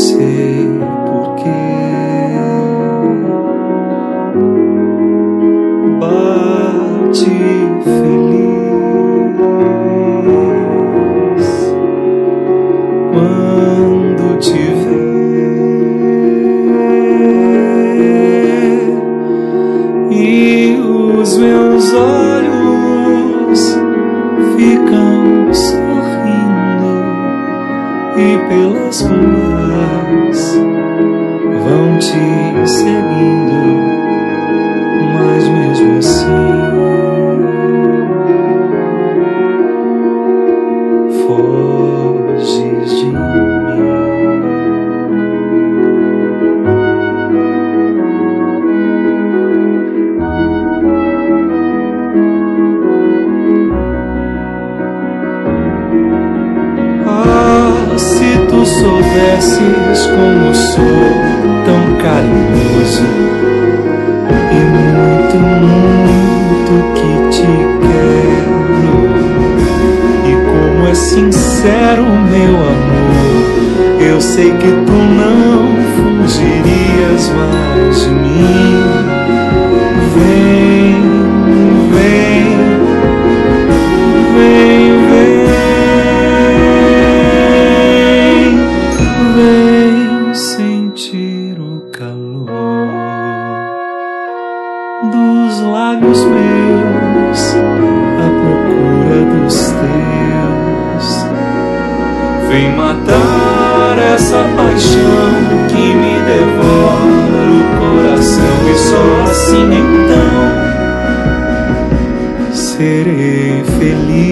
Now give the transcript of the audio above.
sei porquê. Bate feliz quando te ver e os meus olhos ficam sorrindo e pelas ruas vão te seguindo, mas mesmo assim foges de mim. Se tu soubesses como sou tão carinhoso e muito, muito que te quero, e como é sincero meu amor, eu sei que tu não fugirias mais de mim. Vem, vem, vem, vem sentir o calor dos lábios meus à procura dos teus. Vem matar essa paixão que me devora o coração, e só assim então serei feliz.